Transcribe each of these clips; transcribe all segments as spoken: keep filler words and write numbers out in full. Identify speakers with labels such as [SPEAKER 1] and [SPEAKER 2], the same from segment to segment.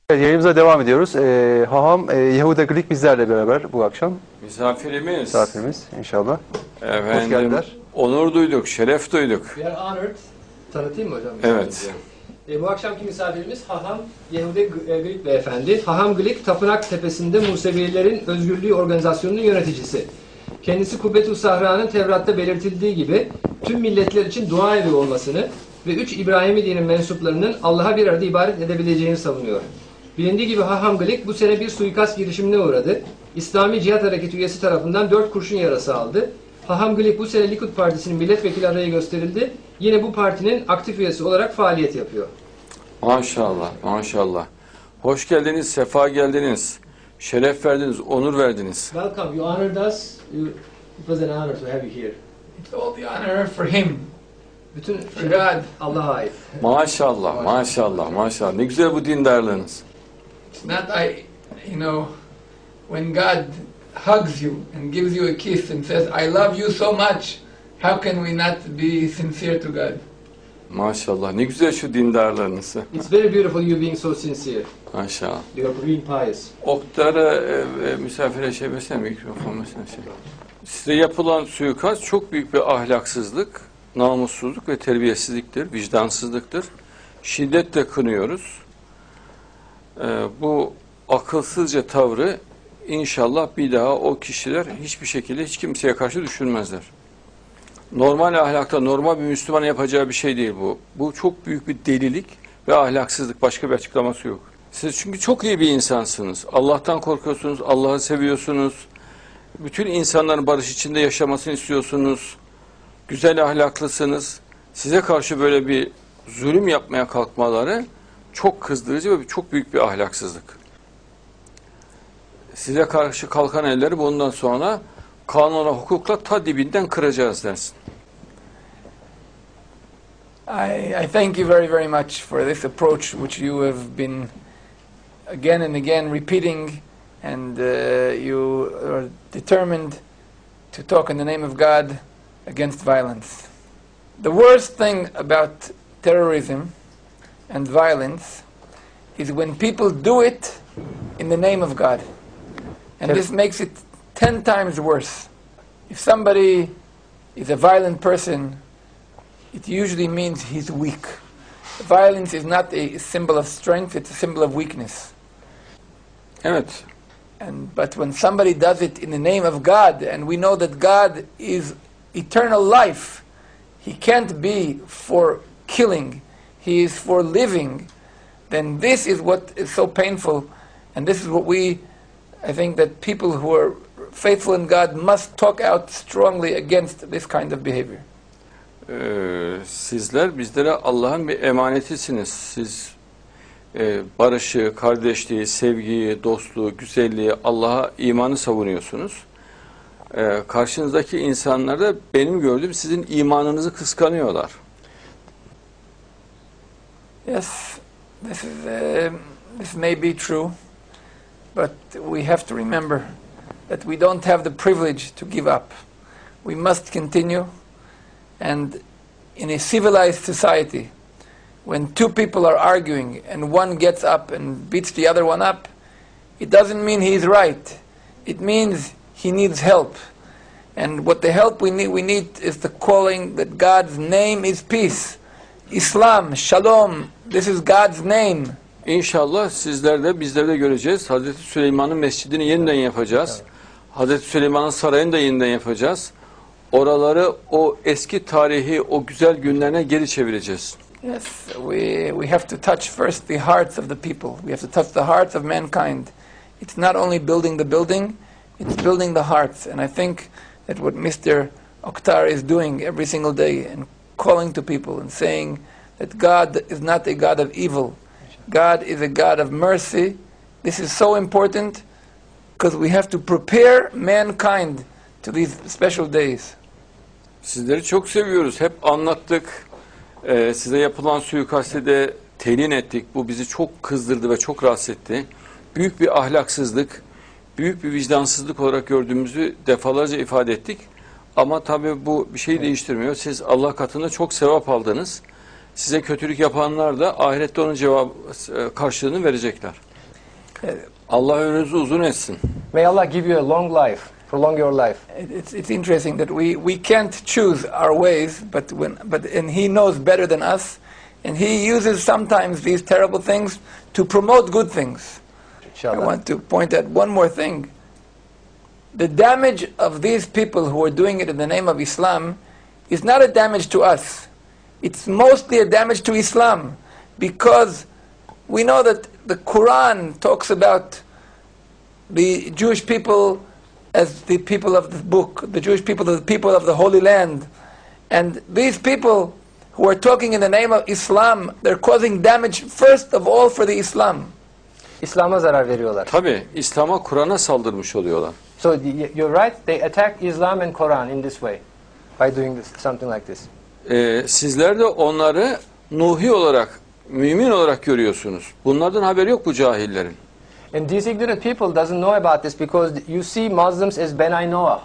[SPEAKER 1] Evet, yayınımıza devam ediyoruz. Ee, Haham e, Yehuda Glick bizlerle beraber bu akşam.
[SPEAKER 2] Misafirimiz.
[SPEAKER 1] Misafirimiz inşallah.
[SPEAKER 2] Efendim,
[SPEAKER 1] hoş geldiler.
[SPEAKER 2] Onur duyduk, şeref duyduk.
[SPEAKER 3] We are honored. Tanıtayım mı hocam?
[SPEAKER 2] Evet.
[SPEAKER 3] E, bu akşamki misafirimiz Haham Yehuda Glick beyefendi. Haham Glick, Tapınak Tepesi'nde Musevilerin Özgürlüğü Organizasyonu'nun yöneticisi. Kendisi Kubbetü Sahra'nın Tevrat'ta belirtildiği gibi tüm milletler için dua evi olmasını ve üç İbrahimi dinin mensuplarının Allah'a bir arada ibadet edebileceğini savunuyor. Bilindiği gibi Haham Glick bu sene bir suikast girişimine uğradı. İslami Cihat Hareketi üyesi tarafından dört kurşun yarası aldı. Haham Glick bu sene Likud Partisi'nin milletvekili adayı gösterildi. Yine bu partinin aktif üyesi olarak faaliyet yapıyor.
[SPEAKER 2] Maşallah, maşallah. Hoş geldiniz, sefa geldiniz. Şeref verdiniz, onur verdiniz.
[SPEAKER 3] Welcome, you honored us. You, it was an honor to have you here.
[SPEAKER 4] It's all the honor for him.
[SPEAKER 3] Bütün
[SPEAKER 4] For
[SPEAKER 3] şeref
[SPEAKER 4] God.
[SPEAKER 3] Allah'a ait.
[SPEAKER 2] Maşallah, maşallah, maşallah. Ne güzel bu dindarlığınız.
[SPEAKER 4] It's not I, you know, when God hugs you and gives you a kiss and says, I love you so much, how can we not be sincere to God?
[SPEAKER 2] Maşallah, ne güzel şu dindarlığınız.
[SPEAKER 3] It's very beautiful you being so sincere.
[SPEAKER 2] Maşallah.
[SPEAKER 3] You are being pious.
[SPEAKER 2] Oktar'a e, e, misafire şey mesela mikrofon mesela şey. Size yapılan suikast çok büyük bir ahlaksızlık, namussuzluk ve terbiyesizliktir, vicdansızlıktır. Şiddetle kınıyoruz. Ee, bu akılsızca tavrı inşallah bir daha o kişiler hiçbir şekilde hiç kimseye karşı düşünmezler. Normal ahlakta, normal bir Müslümanın yapacağı bir şey değil bu. Bu çok büyük bir delilik ve ahlaksızlık. Başka bir açıklaması yok. Siz çünkü çok iyi bir insansınız. Allah'tan korkuyorsunuz, Allah'ı seviyorsunuz. Bütün insanların barış içinde yaşamasını istiyorsunuz. Güzel ahlaklısınız. Size karşı böyle bir zulüm yapmaya kalkmaları çok kızdırıcı ve çok büyük bir ahlaksızlık. Size karşı kalkan elleri bundan sonra kanuna, hukukla ta dibinden kıracağız dersin.
[SPEAKER 4] I, I thank you very, very much for this approach which you have been again and again repeating, and uh, you are determined to talk in the name of God against violence. The worst thing about terrorism and violence is when people do it in the name of God. And this makes it ten times worse. If somebody is a violent person, it usually means he's weak. Violence is not a symbol of strength, it's a symbol of weakness.
[SPEAKER 2] Evet.
[SPEAKER 4] And but when somebody does it in the name of God, and we know that God is eternal life, he can't be for killing, he is for living, then this is what is so painful, and this is what we, I think that people who are faithful in God must talk out strongly against this kind of behavior.
[SPEAKER 2] Ee, sizler bizlere Allah'ın bir emanetisiniz. Siz e, barışı, kardeşliği, sevgiyi, dostluğu, güzelliği, Allah'a imanı savunuyorsunuz. Ee, karşınızdaki insanlar da benim gördüğüm sizin imanınızı kıskanıyorlar.
[SPEAKER 4] Yes, this is uh, this may be true, but we have to remember that we don't have the privilege to give up. We must continue, and in a civilized society, when two people are arguing and one gets up and beats the other one up, it doesn't mean he's right. It means he needs help. And what the help we need, we need is the calling that God's name is peace. Islam, Shalom, this is God's name.
[SPEAKER 2] İnşallah sizler de bizler de göreceğiz. Hazreti Süleyman'ın mescidini yeniden yapacağız. Hazreti Süleyman'ın sarayını da yeniden yapacağız. Oraları o eski tarihi, o güzel günlerine geri çevireceğiz.
[SPEAKER 4] Yes, we we have to touch first the hearts of the people. We have to touch the hearts of mankind. It's not only building the building, it's building the hearts. And I think that what Mister Oktar is doing every single day and calling to people and saying that God is not a God of evil. God is a God of mercy. This is so important because we have to prepare mankind to these special days.
[SPEAKER 2] Sizleri çok seviyoruz. Hep anlattık. Ee, size yapılan suikastı de telin ettik. Bu bizi çok kızdırdı ve çok rahatsız etti. Büyük bir ahlaksızlık, büyük bir vicdansızlık olarak gördüğümüzü defalarca ifade ettik. Ama tabii bu bir şey değiştirmiyor. Siz Allah katında çok sevap aldınız. Size kötülük yapanlar da ahirette onun cevap karşılığını verecekler. Allah ömrünüzü uzun etsin.
[SPEAKER 3] May Allah give you a long life, prolong your life.
[SPEAKER 4] It's, it's interesting that we, we can't choose our ways, but when but and He knows better than us, and He uses sometimes these terrible things to promote good things. I
[SPEAKER 3] İnşallah.
[SPEAKER 4] want to point out one more thing. The damage of these people who are doing it in the name of Islam is not a damage to us. It's mostly a damage to Islam, because we know that the Quran talks about the Jewish people as the people of the book, the Jewish people as the people of the Holy Land. And these people who are talking in the name of Islam, they're causing damage first of all for the Islam.
[SPEAKER 3] İslam'a zarar veriyorlar.
[SPEAKER 2] Tabii İslam'a, Kur'an'a saldırmış oluyorlar.
[SPEAKER 3] So y- you're right, they attack Islam and Quran in this way, by doing this, something like this.
[SPEAKER 2] Ee, sizler de onları Nuhi olarak, mümin olarak görüyorsunuz. Bunlardan haberi yok bu cahillerin.
[SPEAKER 3] And these ignorant people doesn't know about this because you see Muslims as Benai Noah.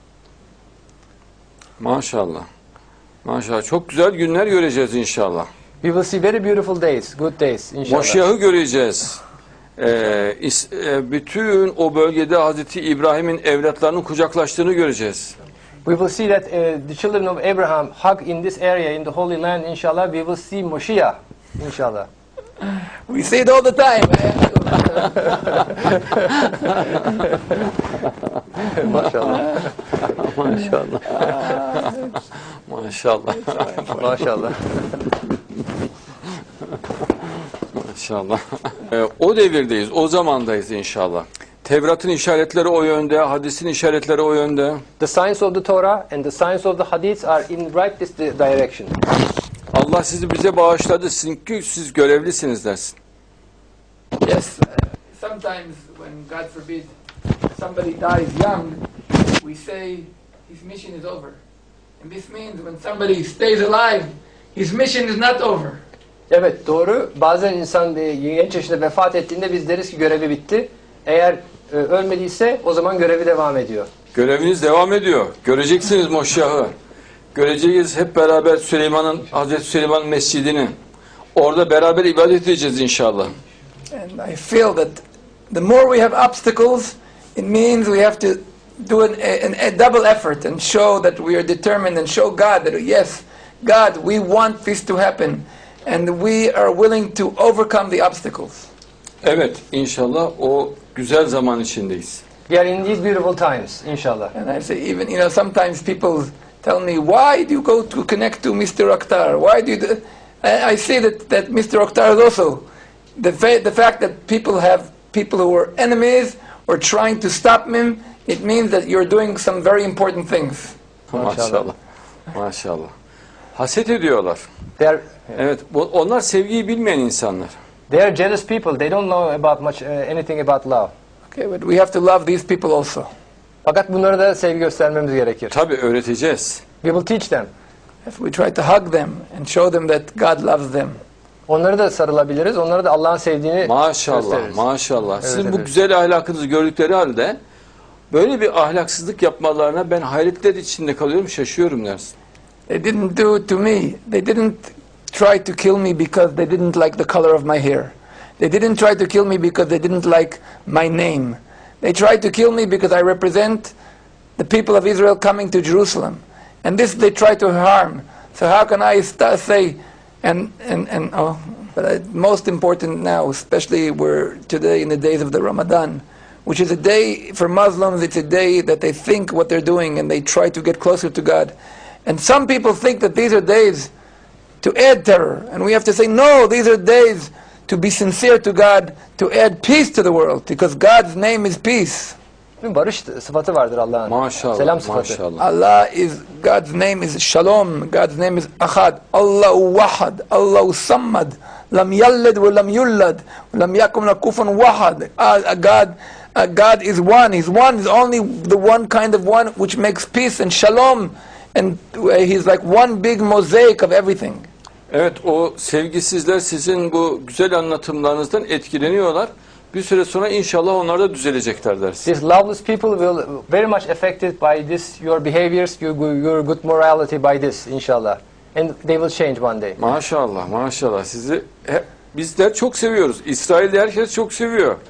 [SPEAKER 2] Maşallah. Maşallah. Çok güzel günler göreceğiz inşallah.
[SPEAKER 3] We will see very beautiful days, good days, inshallah.
[SPEAKER 2] Moşiyah'ı göreceğiz. Ee, is- e, bütün o bölgede Hazreti İbrahim'in evlatlarının kucaklaştığını göreceğiz.
[SPEAKER 3] We will see that uh, the children of Abraham hug in this area, in the Holy Land, inshallah. We will see Moshiach, inshallah.
[SPEAKER 4] We say it all the time.
[SPEAKER 3] Maşallah.
[SPEAKER 2] Maşallah. Maşallah.
[SPEAKER 3] Maşallah.
[SPEAKER 2] Maşallah. Ee, o devirdeyiz, o zamandayız inşallah. Tevrat'ın işaretleri o yönde, hadisin işaretleri o yönde.
[SPEAKER 3] The signs of the Torah and the signs of the Hadiths are in right this di- direction.
[SPEAKER 2] Allah sizi bize bağışladı, çünkü siz görevlisiniz dersin.
[SPEAKER 4] Yes, uh, sometimes when, God forbid, somebody dies young, we say his mission is over. And this means when somebody stays alive, his mission is not over.
[SPEAKER 3] Evet, doğru. Bazen insan e, genç yaşında vefat ettiğinde biz deriz ki görevi bitti. Eğer e, ölmediyse o zaman görevi devam ediyor.
[SPEAKER 2] Göreviniz devam ediyor. Göreceksiniz Moşiyah'ı. Göreceğiz hep beraber Süleyman'ın, Hazreti Süleyman Mescidini. Orada beraber ibadet edeceğiz inşallah.
[SPEAKER 4] And I feel that the more we have obstacles, it means we have to do an, an, a double effort and show that we are determined and show God that yes, God, we want this to happen and we are willing to overcome the obstacles.
[SPEAKER 2] Evet, inşallah o güzel zaman içindeyiz.
[SPEAKER 3] We are in these beautiful times, inshallah.
[SPEAKER 4] And I say, even, you know, sometimes people tell me, why do you go to connect to Mister Akhtar? Why do you do? I, I say that, that Mister Akhtar is also, the, fa- the fact that people have people who are enemies or trying to stop him, it means that you're doing some very important things.
[SPEAKER 2] Maşallah. Maşallah. Haset ediyorlar.
[SPEAKER 3] They are,
[SPEAKER 2] Evet, bu- onlar sevgiyi bilmeyen insanlar.
[SPEAKER 3] they are jealous people. They don't know about much uh, anything about love.
[SPEAKER 4] Okay, but we have to love these people also.
[SPEAKER 3] Fakat bunlara da sevgi göstermemiz gerekir.
[SPEAKER 2] Tabii öğreteceğiz.
[SPEAKER 3] We will teach them.
[SPEAKER 4] If we try to hug them and show them that God loves them.
[SPEAKER 3] Onları da sarılabiliriz. Onlara da Allah'ın sevdiğini
[SPEAKER 2] Maşallah,
[SPEAKER 3] gösteririz.
[SPEAKER 2] maşallah. Sizin
[SPEAKER 3] Evet,
[SPEAKER 2] bu
[SPEAKER 3] evet.
[SPEAKER 2] güzel ahlakınızı gördükleri halde böyle bir ahlaksızlık yapmalarına ben hayretler içinde kalıyorum, şaşıyorum dersin.
[SPEAKER 4] They didn't do it to me. They didn't try to kill me because they didn't like the color of my hair. They didn't try to kill me because they didn't like my name. They tried to kill me because I represent the people of Israel coming to Jerusalem. And this they try to harm. So how can I st- say, and, and, and oh, but I, most important now, especially we're today in the days of the Ramadan, which is a day for Muslims, it's a day that they think what they're doing and they try to get closer to God. And some people think that these are days to add terror. And we have to say, no, these are days to be sincere to God, to add peace to the world, because God's name is peace.
[SPEAKER 3] Barış sıfatı vardır Allah'ın.
[SPEAKER 2] Maşallah,
[SPEAKER 3] Selam sıfatı.
[SPEAKER 2] maşallah.
[SPEAKER 4] Allah is, God's name is Shalom, God's name is Ahad, Allahu Wahad, Allahu Sammad, Lam Yalid wa Lam Yullad, Lam Yakum Lakufan Wahad. Uh, God, uh, God is one, He's one, He's only the one kind of one which makes peace and Shalom, and uh, He's like one big mosaic of everything.
[SPEAKER 2] Evet, o sevgisizler sizin bu güzel anlatımlarınızdan etkileniyorlar. Bir süre sonra inşallah onlar da düzelecekler dersin.
[SPEAKER 3] These loveless people will very much affected by this, your behaviors, your, your good morality by this, inshallah. And they will change one day.
[SPEAKER 2] Maşallah, maşallah. Sizi hep, bizler çok seviyoruz. İsrail'de herkes çok seviyor.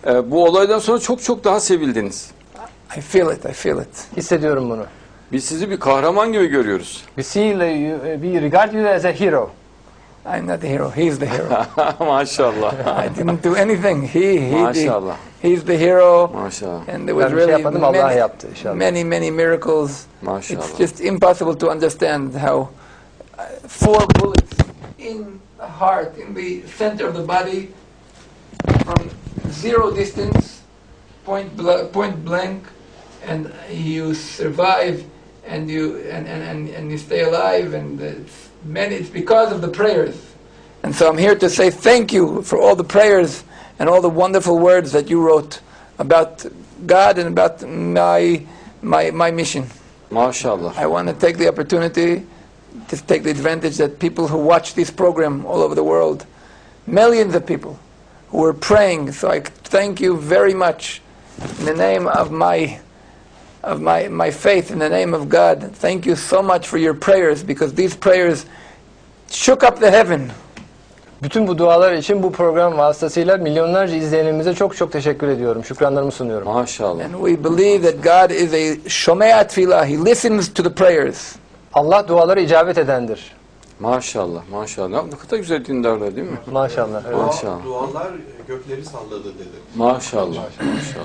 [SPEAKER 2] E, bu olaydan sonra çok çok daha sevildiniz.
[SPEAKER 4] I feel it, I feel it.
[SPEAKER 3] Hissediyorum bunu.
[SPEAKER 2] Biz sizi bir kahraman gibi görüyoruz.
[SPEAKER 3] We see you, we regard you as a hero.
[SPEAKER 4] I'm not the hero, he's the hero.
[SPEAKER 2] Maşallah.
[SPEAKER 4] I didn't do anything. He, he, the,
[SPEAKER 2] Maşallah.
[SPEAKER 4] he's the hero.
[SPEAKER 2] Maşallah.
[SPEAKER 4] And there was
[SPEAKER 3] Ben bir şey
[SPEAKER 4] really
[SPEAKER 3] yapmadım, Allah
[SPEAKER 4] many,
[SPEAKER 3] yaptı inşallah.
[SPEAKER 4] many, many miracles.
[SPEAKER 2] Maşallah.
[SPEAKER 4] It's just impossible to understand how uh, four bullets in the heart, in the center of the body, from zero distance, point bl- point blank, and you survive, and you and, and, and, and you stay alive, and it's many. It's because of the prayers. And so I'm here to say thank you for all the prayers and all the wonderful words that you wrote about God and about my my my mission.
[SPEAKER 2] Maşallah.
[SPEAKER 4] I want to take the opportunity to take the advantage that people who watch this program all over the world, millions of people who are praying. So I thank you very much in the name of my of my, my faith, in the name of God. Thank you so much for your prayers, because these prayers shook up the heaven.
[SPEAKER 3] Bütün bu dualar için bu program vasıtasıyla milyonlarca izleyenimize çok çok teşekkür ediyorum. Şükranlarımı sunuyorum.
[SPEAKER 2] Maşallah.
[SPEAKER 4] And we believe that God is a shomea tefillah. He listens to the prayers.
[SPEAKER 3] Allah dualara icabet edendir.
[SPEAKER 2] Maşallah. Maşallah. Ne kadar güzel dindarlar değil mi?
[SPEAKER 3] Maşallah. Evet.
[SPEAKER 2] Maşallah.
[SPEAKER 5] Dualar gökleri salladı dedi.
[SPEAKER 2] Maşallah. Maşallah.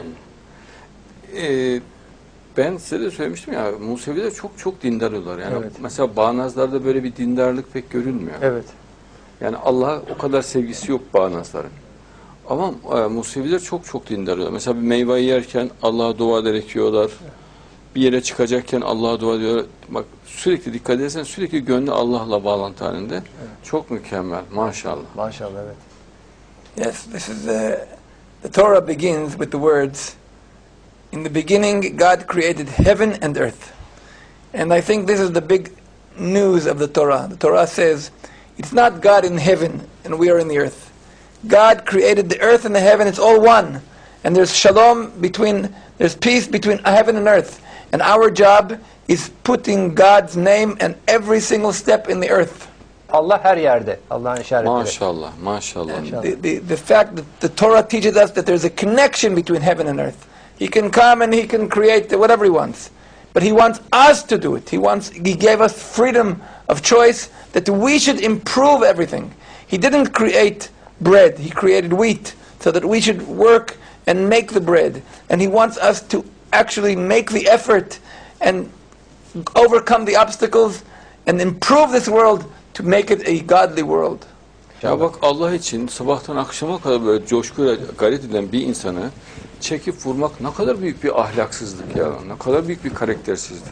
[SPEAKER 2] Ee, ben size de söylemiştim ya, Museviler çok çok dindar oluyorlar. Yani
[SPEAKER 3] Evet.
[SPEAKER 2] mesela bağnazlarda böyle bir dindarlık pek görülmüyor.
[SPEAKER 3] Evet.
[SPEAKER 2] Yani Allah'a o kadar sevgisi yok bağnazların. Ama e, Museviler çok çok dindar oluyorlar. Mesela bir meyveyi yerken Allah'a dua ederek yiyorlar. Bir yere çıkacakken Allah'a dua ediyorlar. Bak sürekli dikkat edersen sürekli gönlü Allah'la bağlantı halinde. Evet. Çok mükemmel. Maşallah.
[SPEAKER 3] Maşallah, evet.
[SPEAKER 4] Yes, this is the, the Torah begins with the words, "In the beginning God created heaven and earth." And I think this is the big news of the Torah. The Torah says, it's not God in heaven and we are in the earth. God created the earth and the heaven, it's all one. And there's shalom between, there's peace between heaven and earth. And our job is putting God's name in every single step in the earth.
[SPEAKER 3] Allah her yerde. Allah'ın işaretleri.
[SPEAKER 2] Maşallah. Maşallah.
[SPEAKER 4] And the, the, the fact that the Torah teaches us that there's a connection between heaven and earth. He can come and he can create whatever he wants. But he wants us to do it. He wants, he gave us freedom of choice that we should improve everything. He didn't create bread. He created wheat so that we should work and make the bread. And he wants us to actually make the effort and overcome the obstacles and improve this world to make it a godly world.
[SPEAKER 2] Ya bak, Allah için sabahtan akşama kadar böyle coşkuyla gayret eden bir insanı çekip vurmak ne kadar büyük bir ahlaksızlık ya. Ne kadar büyük bir karaktersizlik.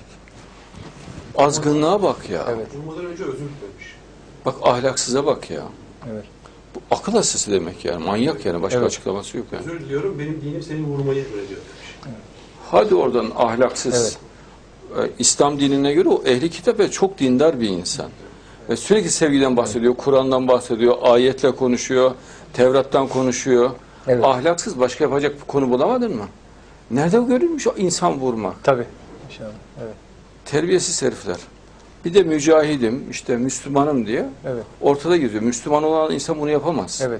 [SPEAKER 2] Azgınlığa bak ya.
[SPEAKER 3] Evet.
[SPEAKER 5] Vurmadan önce özür dilemiş.
[SPEAKER 2] Bak ahlaksıza bak ya.
[SPEAKER 3] Evet.
[SPEAKER 2] Bu akıl hastası demek yani. Manyak yani. Başka
[SPEAKER 3] Evet.
[SPEAKER 2] açıklaması yok yani.
[SPEAKER 5] Özür diliyorum, benim dinim seni vurmayı emrediyor demiş.
[SPEAKER 2] Hadi oradan ahlaksız. Ee, İslam dinine göre o ehli kitap ve çok dindar bir insan. Ve sürekli sevgiden bahsediyor, Kur'an'dan bahsediyor, ayetle konuşuyor, Tevrat'tan konuşuyor.
[SPEAKER 3] Evet.
[SPEAKER 2] Ahlaksız başka yapacak bir konu bulamadın mı? Nerede görülmüş o insan vurmak?
[SPEAKER 3] Tabii. İnşallah. Evet.
[SPEAKER 2] Terbiyesiz herifler. Bir de mücahidim, işte Müslümanım diye
[SPEAKER 3] Evet.
[SPEAKER 2] ortada geziyor. Müslüman olan insan bunu yapamaz.
[SPEAKER 3] Evet.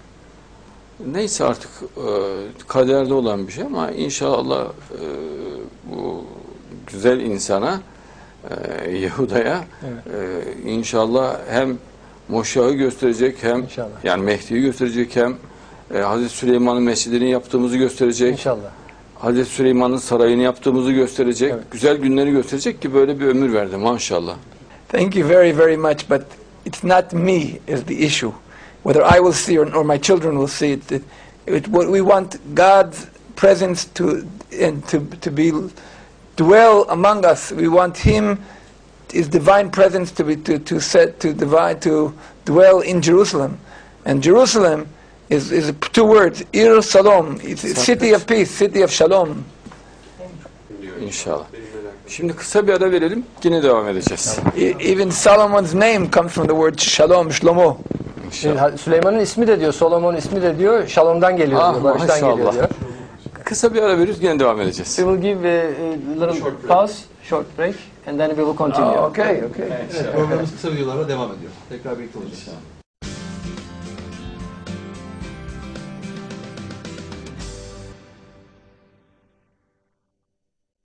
[SPEAKER 2] Neyse artık e, kaderde olan bir şey ama inşallah e, bu güzel insana, e, Yahuda'ya
[SPEAKER 3] Evet.
[SPEAKER 2] e, inşallah hem Moşah'ı gösterecek, hem
[SPEAKER 3] İnşallah.
[SPEAKER 2] yani Mehdi'yi gösterecek, hem e, Hazreti Süleyman'ın mescidini yaptığımızı gösterecek.
[SPEAKER 3] İnşallah.
[SPEAKER 2] Hazreti Süleyman'ın sarayını yaptığımızı gösterecek.
[SPEAKER 3] Evet.
[SPEAKER 2] Güzel günleri gösterecek ki böyle bir ömür verdi maşallah.
[SPEAKER 4] Thank you very, very much, but it's not me is the issue. Whether I will see or, or my children will see it. It, it. What we want God's presence to and to to be dwell among us. We want Him, His divine presence to be to to set to divine to dwell in Jerusalem, and Jerusalem is is two words: Ir Salom. It's a city of peace, city of shalom.
[SPEAKER 5] Diyor.
[SPEAKER 2] İnşallah.
[SPEAKER 5] Benim merak
[SPEAKER 2] Şimdi kısa bir ara verelim. Yine devam edeceğiz.
[SPEAKER 4] E- Even Solomon's name comes from the word shalom, shlomo.
[SPEAKER 2] İnşallah.
[SPEAKER 3] Süleyman'ın ismi de diyor, Solomon'un ismi de diyor, Şalom'dan geliyor
[SPEAKER 2] Ah,
[SPEAKER 3] diyor, barıştan
[SPEAKER 2] maşallah.
[SPEAKER 3] geliyor diyor.
[SPEAKER 2] Kısa bir ara veriyoruz. Yine devam edeceğiz.
[SPEAKER 3] We will give a, a little
[SPEAKER 5] Short break.
[SPEAKER 3] pause, short break, and then we will continue.
[SPEAKER 4] Oh, okay, okay.
[SPEAKER 5] Programımız kısa videolara devam ediyor. Tekrar birlikte olacağız.